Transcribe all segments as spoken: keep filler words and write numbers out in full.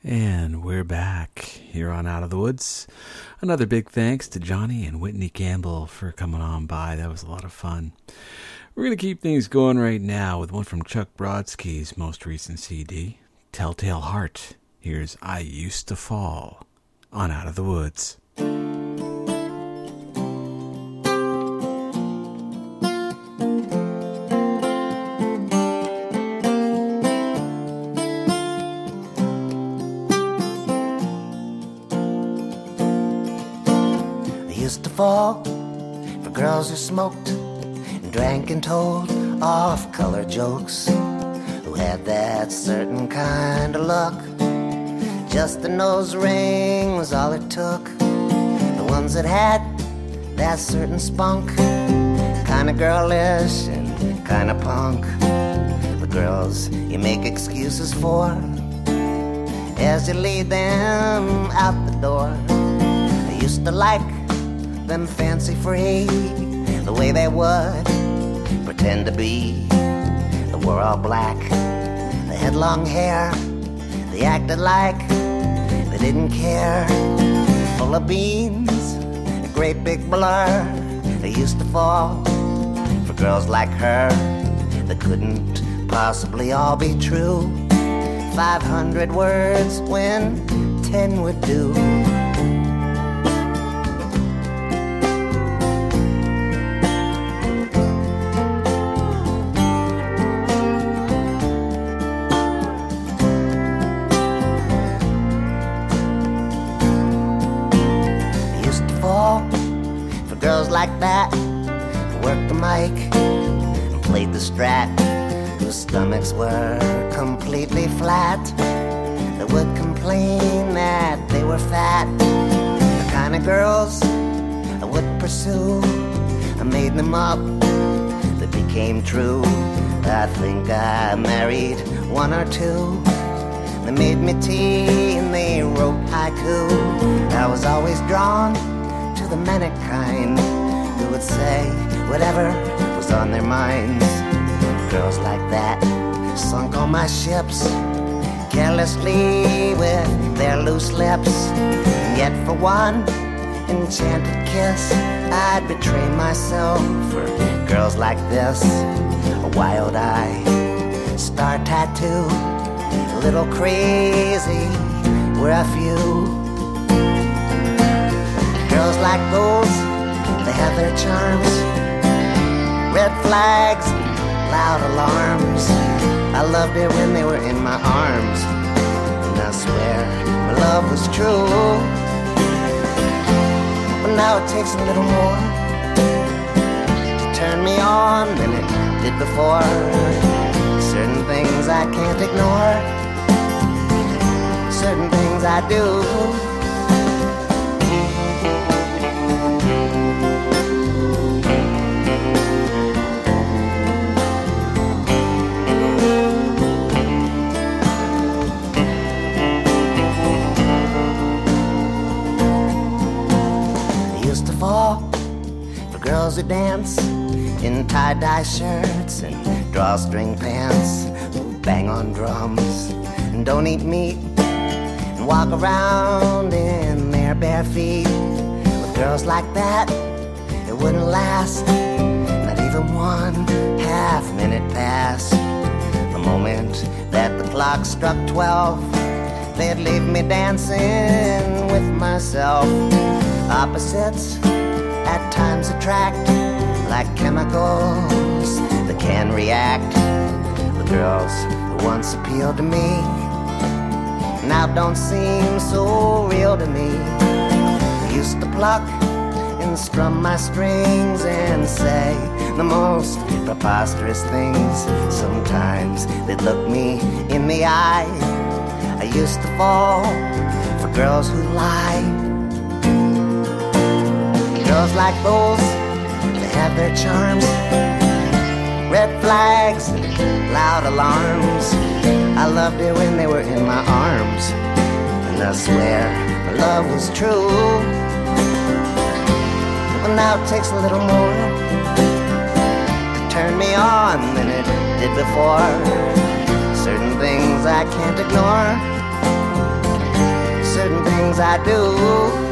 And we're back here on Out of the Woods. Another big thanks to Johnny and Whitney Campbell for coming on by. That was a lot of fun. We're going to keep things going right now with one from Chuck Brodsky's most recent C D, Telltale Heart. Here's I Used to Fall on Out of the Woods. To fall for girls who smoked and drank and told off-color jokes, who had that certain kind of luck. Just a nose ring was all it took. The ones that had that certain spunk, kind of girlish and kind of punk. The girls you make excuses for as you lead them out the door. I used to like them fancy free, the way they would pretend to be. They wore all black, they had long hair, they acted like they didn't care. Full of beans, a great big blur. They used to fall for girls like her that couldn't possibly all be true. Five hundred words when ten would do. Like that, worked the mic and played the strat, whose stomachs were completely flat. They would complain that they were fat. The kind of girls I would pursue, I made them up, they became true. I think I married one or two. They made me tea and they wrote haiku. I was always drawn to the manic kind who would say whatever was on their minds. Girls like that sunk on my ships carelessly with their loose lips. And yet for one enchanted kiss I'd betray myself for girls like this. A wild eye, star tattoo, a little crazy were a few. Girls like those, they have their charms, red flags, loud alarms. I loved it when they were in my arms, and I swear my love was true. But now it takes a little more to turn me on than it did before. Certain things I can't ignore, certain things I do. Girls who dance in tie-dye shirts and drawstring pants, who bang on drums and don't eat meat and walk around in their bare feet. With girls like that, it wouldn't last not even one half minute past. The moment that the clock struck twelve, they'd leave me dancing with myself. Opposites at times attract like chemicals that can react. The girls who once appealed to me now don't seem so real to me. They used to pluck and strum my strings and say the most preposterous things. Sometimes they'd look me in the eye. I used to fall for girls who lie. Girls like those, they have their charms, red flags, loud alarms. I loved it when they were in my arms, and I swear my love was true. Well, now it takes a little more to turn me on than it did before. Certain things I can't ignore, I do.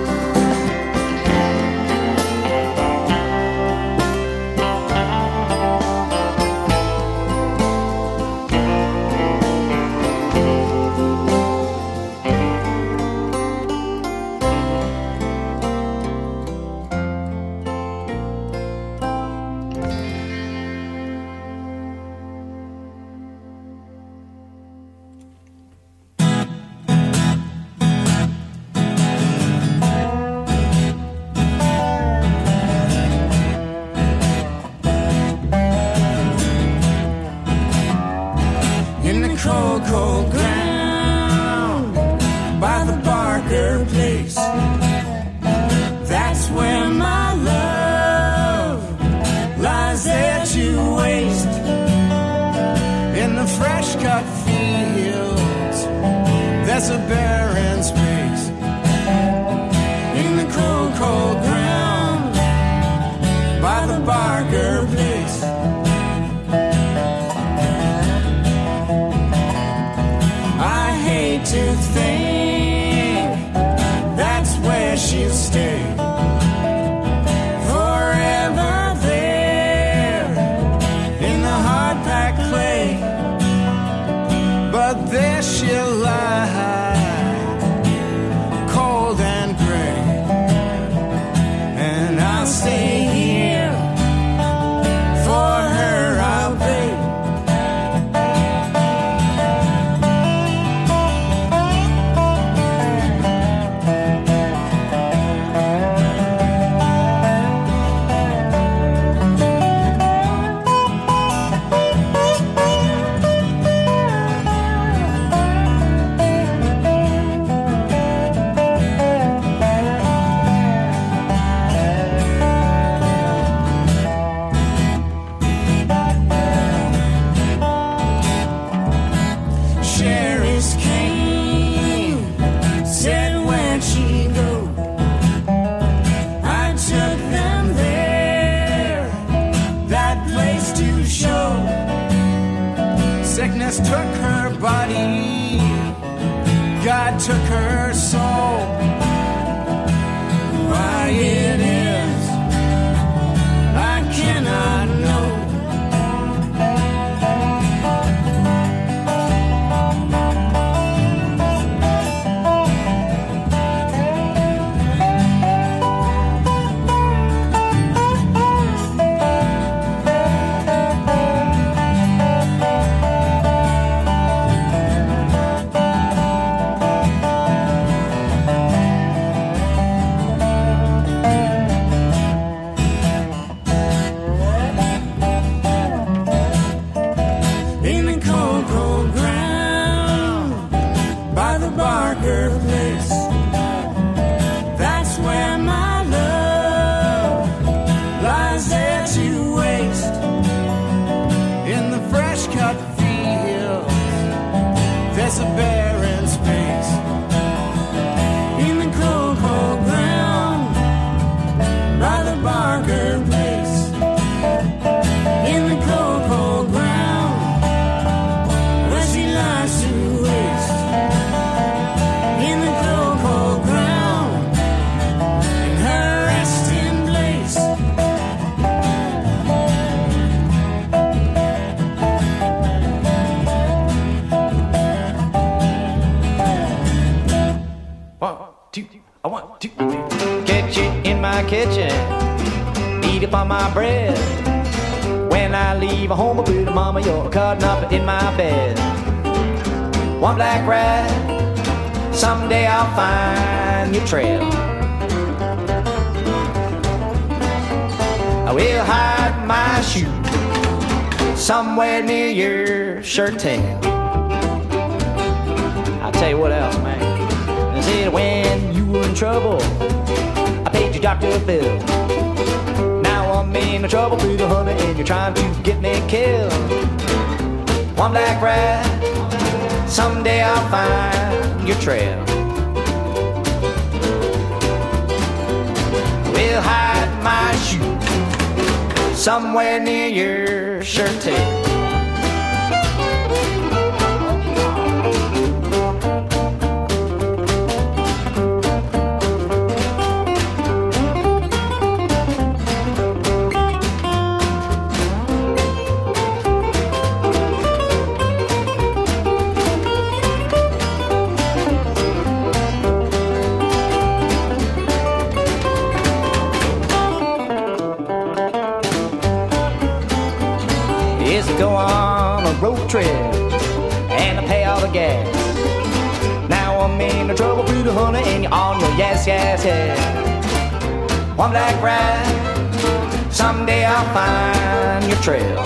Trail. I will hide my shoe somewhere near your shirt tail. I'll tell you what else, man. I said when you were in trouble, I paid your doctor bill. Now I'm in trouble, little honey, and you're trying to get me killed. One black rat, someday I'll find your trail. We'll hide my shoe somewhere near your shirt tail. I'm in trouble, pretty honey, and you're on your yes, yes, yes. One black ride, someday I'll find your trail.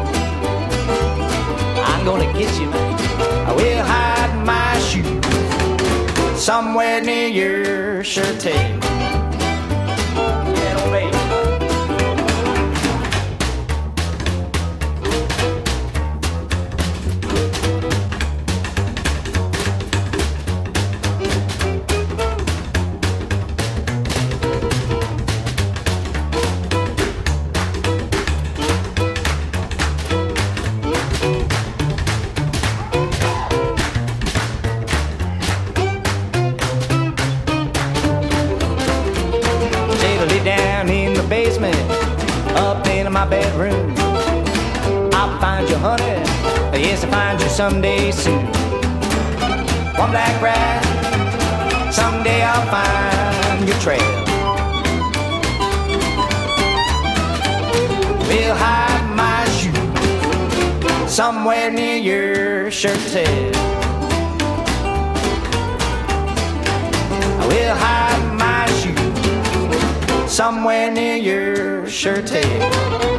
I'm gonna get you, man. I will hide my shoes somewhere near your shirt tail. Yeah, old baby. My bedroom, I'll find you, honey. Yes, I'll find you someday soon. One black ride, someday I'll find your trail. We'll hide my shoes somewhere near your shirt tail. We'll hide my shoes somewhere near your shirt tail.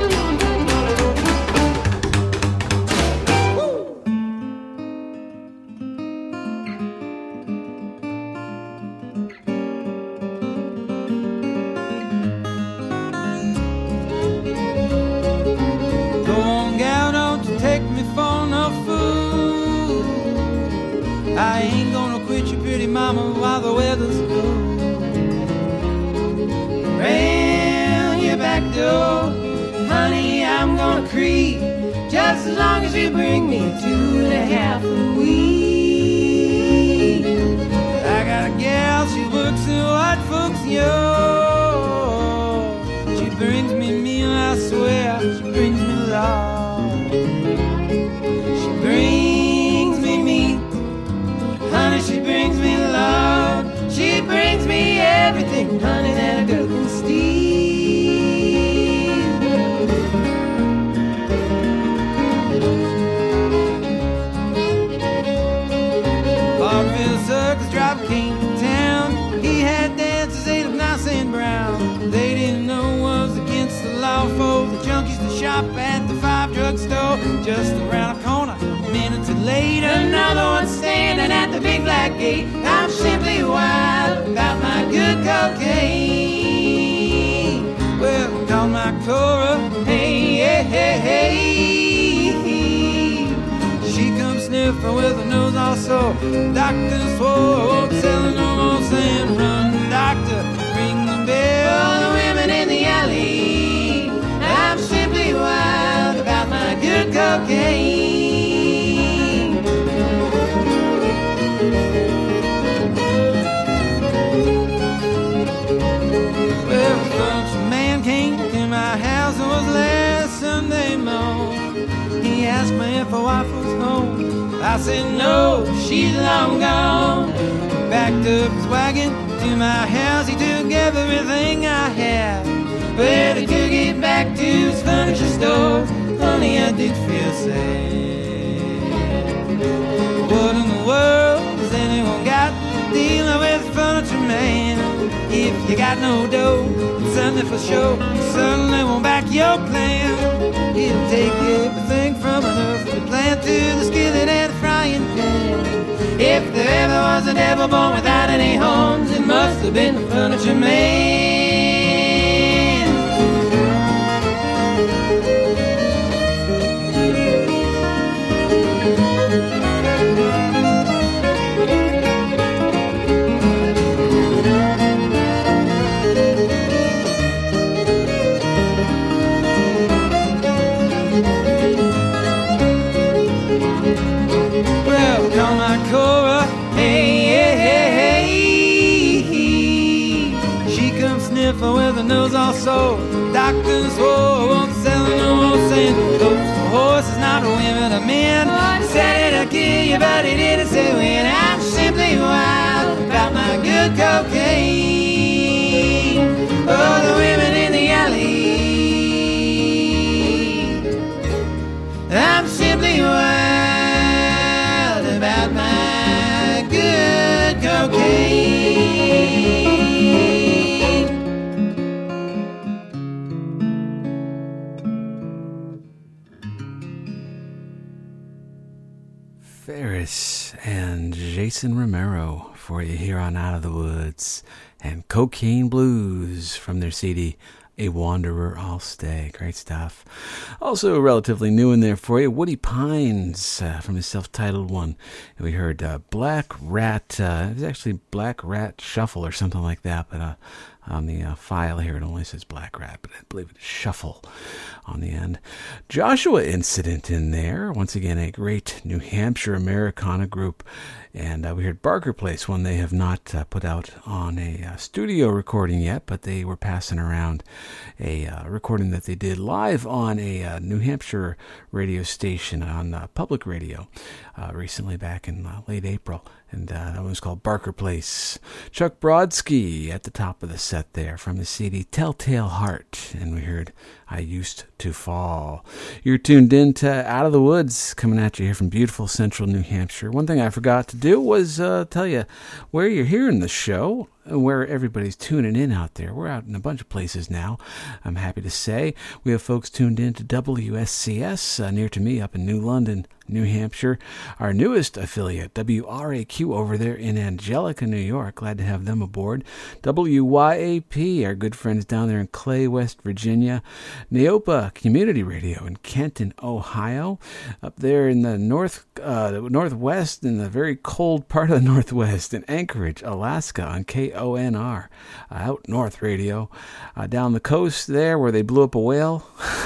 I ain't gonna quit you, pretty mama, while the weather's cool. Round your back door, honey, I'm gonna creep, just as long as you bring me two and a half a week. I got a gal, she works in what folks know. She brings me meal, I swear, she brings me love. She brings me meat, honey, she brings me love. She brings me everything, honey, that a girl can steal. Vaudeville circus driver came to town. He had dancers, eight of nice and brown. They didn't know it was against the law for the junkies to shop at the Five Drug Store just around the corner. Minutes later, another one standing at the big black gate. I'm simply wild about my good cocaine. Well, call my Cora, hey, hey, hey, hey. She comes sniffing with her nose all sore. Doctor swore, selling no more, saying, run, doctor, ring the bell. The women in the alley, I'm simply wild about my good cocaine. Well, folks, a man came to my house, it was last Sunday morning. He asked me if my wife was home. I said no, she's long gone. Backed up his wagon to my house, he took everything I had. But he took it back to his furniture store. Honey, I did feel sad. What in the world has anyone got dealing with a furniture man? If you got no dough, it's something for sure. You certainly won't back your plan. It'll take everything from an earthly plant to the skillet and the frying pan. If there ever was a devil born without any horns, it must have been the furniture man. Cora, hey, hey, hey, hey. She comes sniffing with her nose all sore. Doctors swore, won't sell no more, saying those horses, not women, are men. Said it'll kill you, but he didn't say when. I'm simply wild about my good cocaine. Oh, the women in the alley, I'm simply wild about my good cocaine. Grayson Romero for you here on Out of the Woods, and Cocaine Blues from their C D, A Wanderer I'll Stay. Great stuff. Also relatively new in there for you, Woody Pines uh, from his self-titled one. We heard uh, Black Rat, uh, it was actually Black Rat Shuffle or something like that, but uh, on the uh, file here it only says Black Rat, but I believe it's Shuffle on the end. Joshua Incident in there, once again a great New Hampshire Americana group. And uh, we heard Barker Place, one they have not uh, put out on a uh, studio recording yet, but they were passing around a uh, recording that they did live on a uh, New Hampshire radio station on uh, public radio uh, recently back in uh, late April. And uh, that one was called Barker Place. Chuck Brodsky at the top of the set there from the C D Telltale Heart. And we heard I Used to Fall. You're tuned in to Out of the Woods, coming at you here from beautiful central New Hampshire. One thing I forgot to do was uh, tell you where you're hearing the show, where everybody's tuning in out there. We're out in a bunch of places now, I'm happy to say. We have folks tuned in to W S C S uh, near to me up in New London, New Hampshire. Our newest affiliate, W R A Q, over there in Angelica, New York. Glad to have them aboard. W Y A P, our good friends down there in Clay, West Virginia. Neopa Community Radio in Kenton, Ohio. Up there in the north, uh, northwest, in the very cold part of the northwest, in Anchorage, Alaska, on K O N R. Uh, out north radio. Uh, down the coast there where they blew up a whale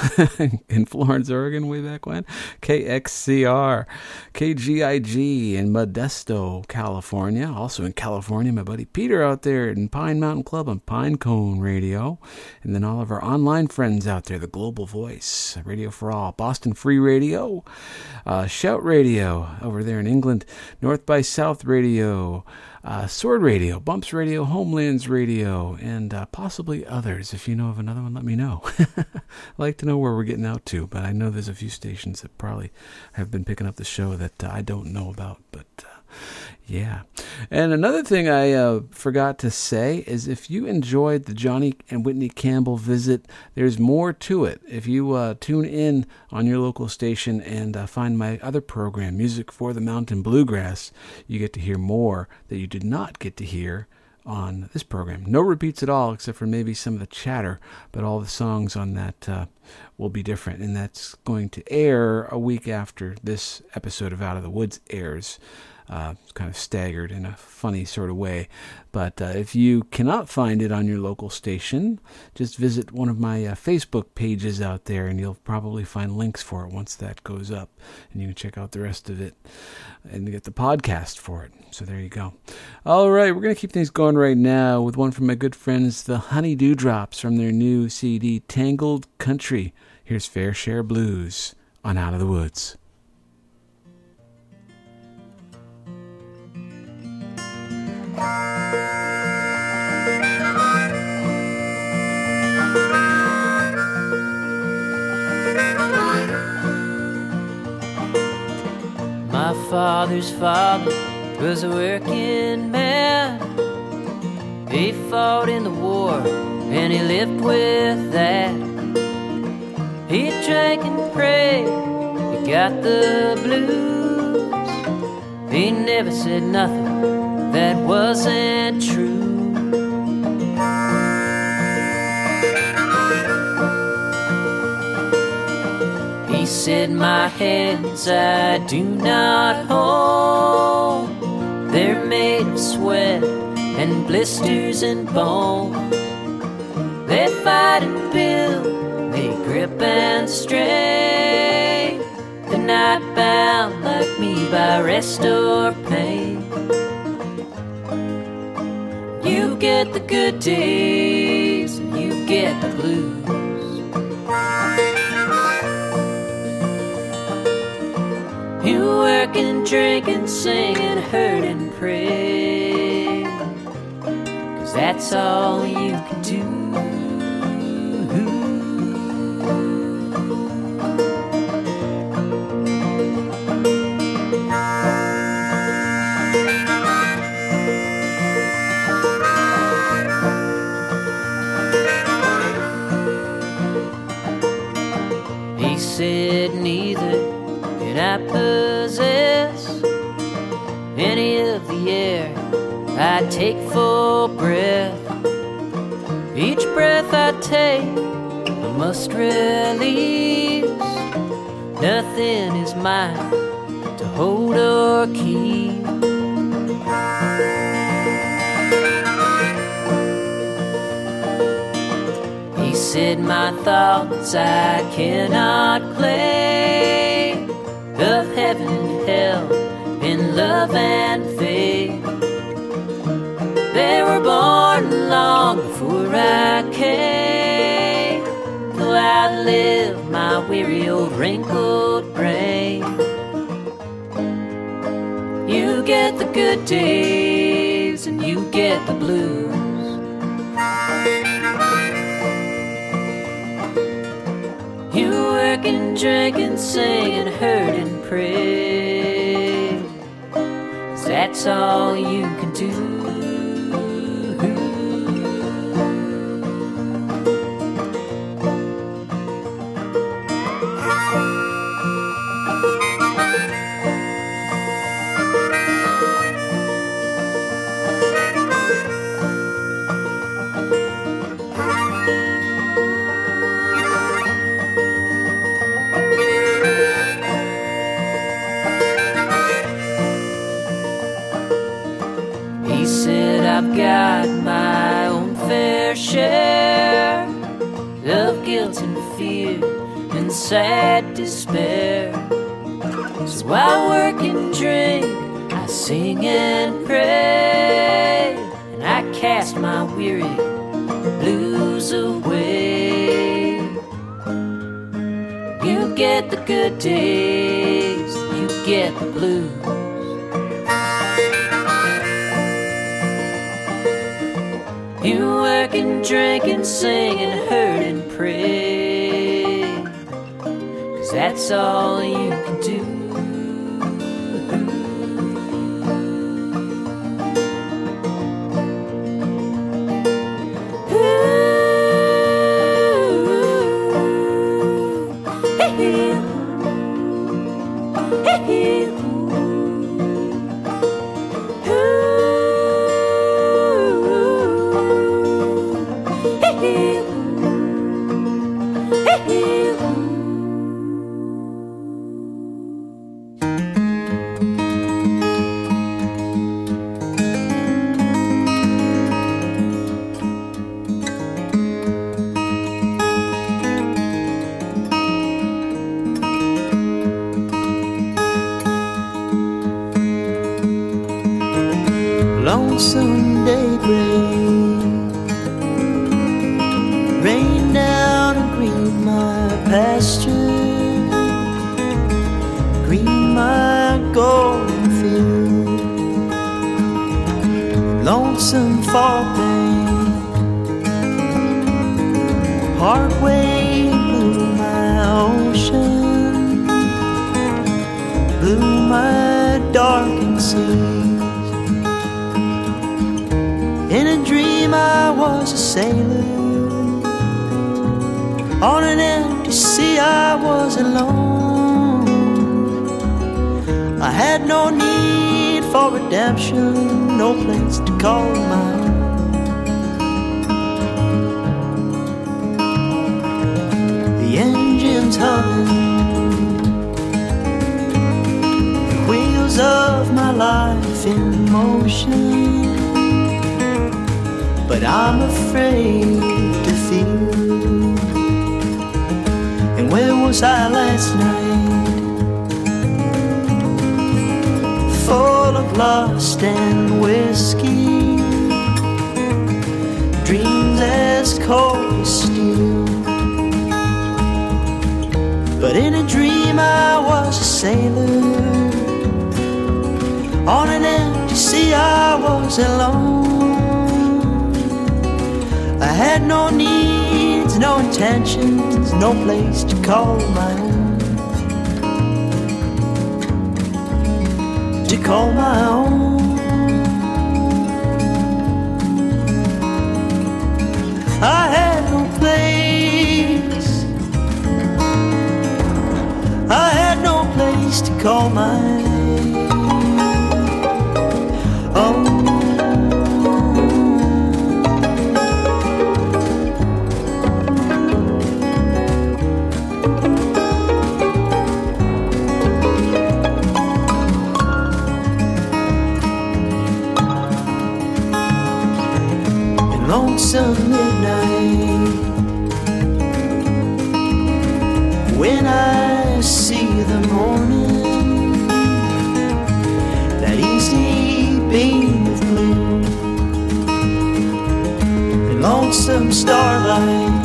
in Florence, Oregon, way back when. K X C R. K G I G in Modesto, California. Also in California, my buddy Peter out there in Pine Mountain Club on Pinecone Radio. And then all of our online friends out there, the Global Voice, Radio for All, Boston Free Radio, uh, Shout Radio over there in England, North by South Radio, uh, Sword Radio, Bumps Radio, Homelands Radio, and uh, possibly others. If you know of another one, let me know. I'd like to know where we're getting out to, but I know there's a few stations that probably have been picking up the show that uh, I don't know about, but uh, yeah. And another thing I uh, forgot to say is if you enjoyed the Johnny and Whitney Campbell visit, there's more to it. If you uh, tune in on your local station and uh, find my other program, Music for the Mountain Bluegrass, you get to hear more that you did not get to hear on this program. No repeats at all, except for maybe some of the chatter, but all the songs on that uh, will be different, and that's going to air a week after this episode of Out of the Woods airs. Uh, it's kind of staggered in a funny sort of way. But uh, if you cannot find it on your local station, just visit one of my uh, Facebook pages out there, and you'll probably find links for it once that goes up. And you can check out the rest of it and get the podcast for it. So there you go. All right, we're going to keep things going right now with one from my good friends, the Honey Dewdrops, from their new C D, Tangled Country. Here's Fair Share Blues on Out of the Woods. My father's father was a working man. He fought in the war and he lived with that. He drank and prayed, he got the blues. He never said nothing that wasn't true. He said, my hands I do not hold. They're made of sweat and blisters and bone. They fight and build, they grip and strain. They're not bound like me by rest or pain. You get the good days and you get the blues. You work and drink and sing and hurt and pray, 'cause that's all you can do. He said, neither can I possess any of the I take full breath. Each breath I take, I must release. Nothing is mine to hold or keep. He said my thoughts I cannot claim, of heaven and hell, in love and faith. They were born long before I came, though I live my weary old wrinkled brain. You get the good days and you get the blues. You work and drink and sing and hurt and pray, 'cause that's all you can do. I've got my own fair share of guilt and fear and sad despair. So I work and drink, I sing and pray, and I cast my weary blues away. You get the good days, you get the blues. You work and drink and sing and hurt and pray, 'cause that's all you can do. Lonesome daybreak, rain down and green my pasture, green my golden field. Lonesome fall bank, partway blew my ocean, blew my darkened sea. In a dream I was a sailor, on an empty sea I was alone. I had no need for redemption, no place to call my own. The engine's humming, the wheels of my life in motion, but I'm afraid to feel. And where was I last night? Full of lust and whiskey, dreams as cold as steel. But in a dream I was a sailor, on an empty sea I was alone. I had no needs, no intentions, no place to call my own. To call my own. I had no place, I had no place to call my own. lonesome midnight. When I see the morning, that easy beam of blue, and lonesome starlight,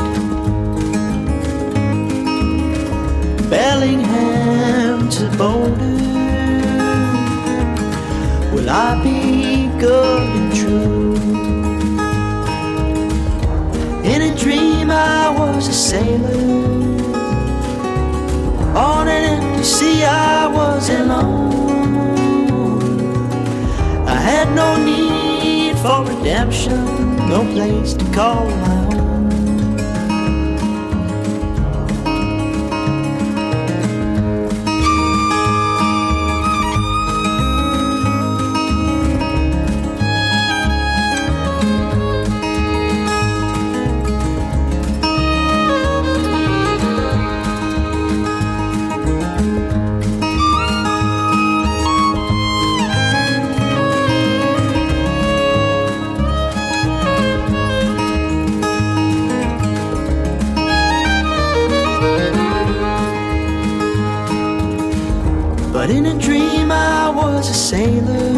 Bellingham to Boulder, will I be good and true? In a dream I was a sailor, on an empty sea I was alone. I had no need for redemption, no place to call my own. But in a dream I was a sailor,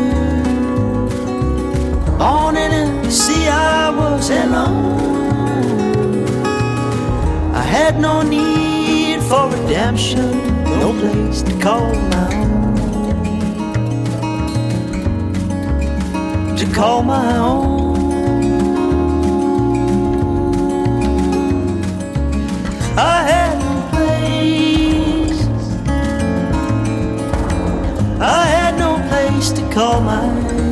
on an empty sea I was alone. I had no need for redemption, no place to call my own. To call my own. I had no place, I had no place to call my own.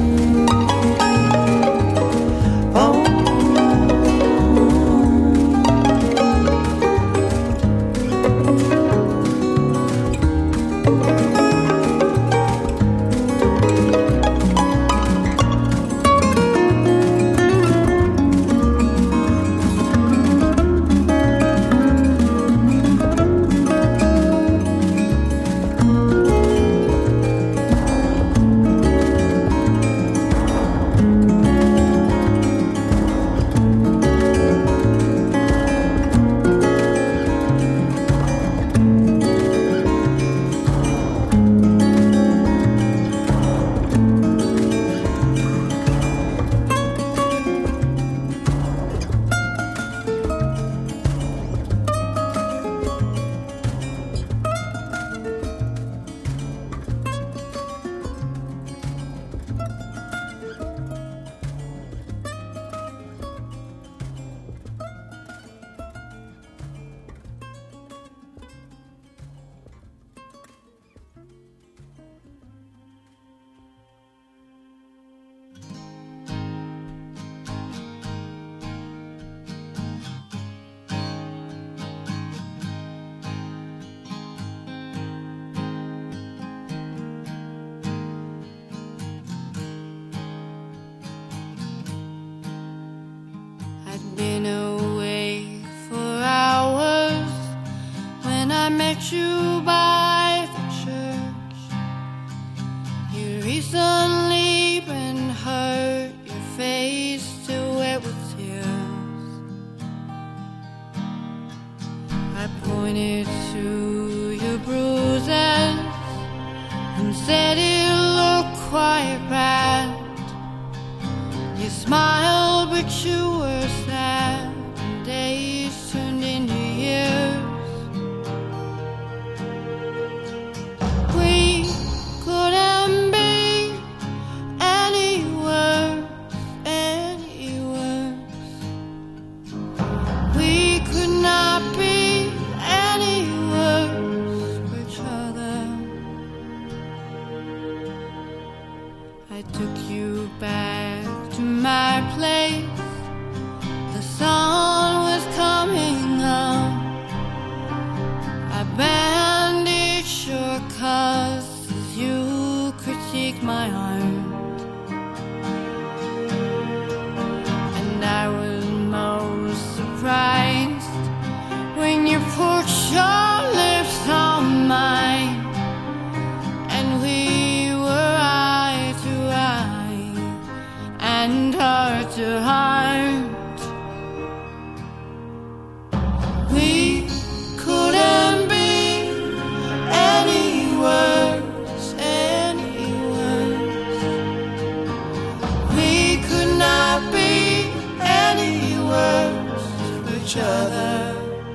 Been away for hours when I met you by the church. You recently been hurt, your face still wet with tears. I pointed to your bruises and said you look quite bad. You smiled but you were sad, and days turned into years. We couldn't be any worse, any worse. We could not be any worse for each other. I took you back to my place. The sun was coming up. I bandaged your cuts as you critiqued my art. And I was most surprised when you put your lips on mine, and we were eye to eye and heart to heart each other.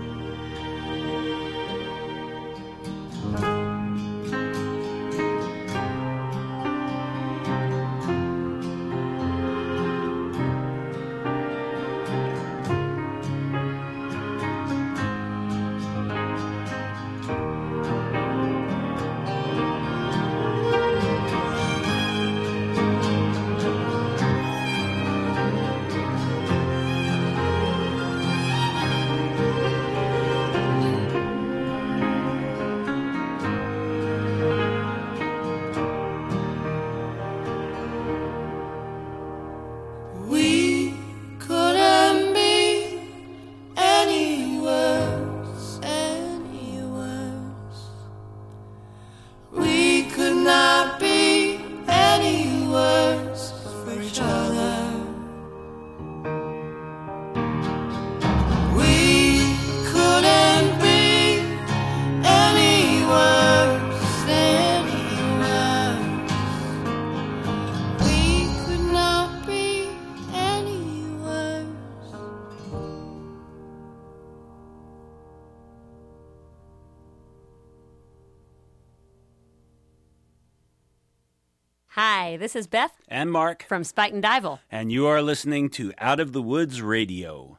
Hi, this is Beth and Mark from Spike and Dival, and you are listening to Out of the Woods Radio.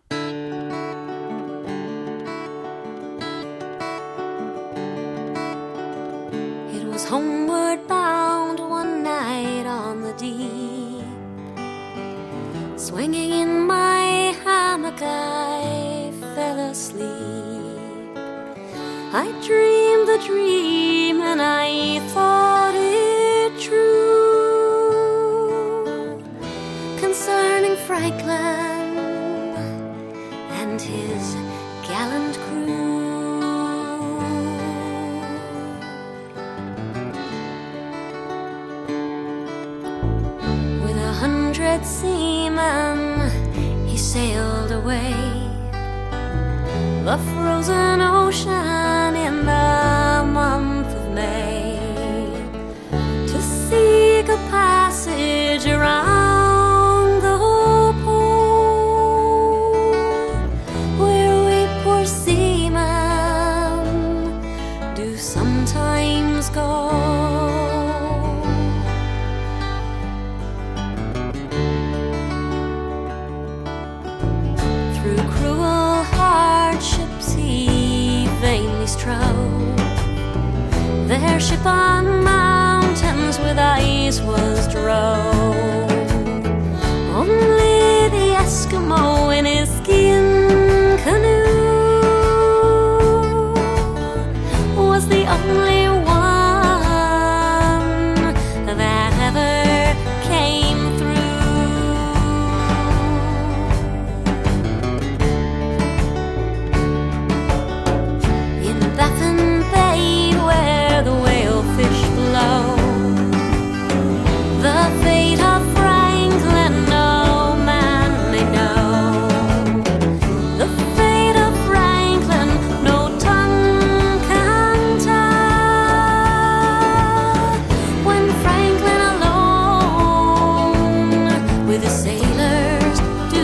It was homeward bound one night on the deep. Swinging in my hammock, I fell asleep. I dreamed the dream and I thought it true. Concerning Franklin and his gallant crew. With a hundred seamen he sailed away, the frozen ocean in the month of May, to seek a passage around sometimes go. Through cruel hardships he vainly strove. Their ship on mountains with ice was drove. Only the Eskimo in his skin canoe was the only one that ever came through. In Baffin Bay where the whalefish blow, the fate of Franklin no man may know. The fate of Franklin no tongue can tell. When Franklin alone with the sailors do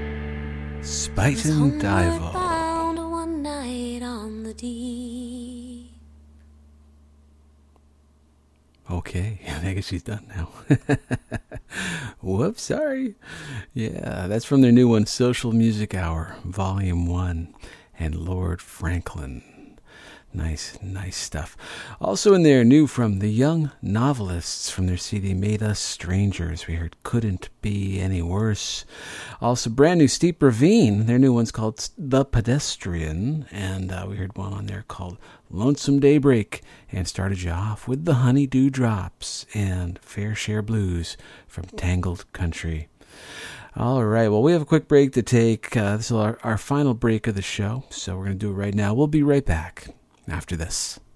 Spike and Dival. bound one night on the deep. Okay, I guess she's done now. Whoops, sorry. Yeah, that's from their new one, Social Music Hour, Volume one, and Lord Franklin. Nice, nice stuff. Also in there, new from the Young Novelists from their C D Made Us Strangers. We heard Couldn't Be Any Worse. Also brand new Steep Ravine. Their new one's called The Pedestrian. And uh, we heard one on there called Lonesome Daybreak. And started you off with the Honeydew Drops and Fair Share Blues from Tangled Country. All right, well, we have a quick break to take. Uh, this is our, our final break of the show, so we're going to do it right now. We'll be right back after this.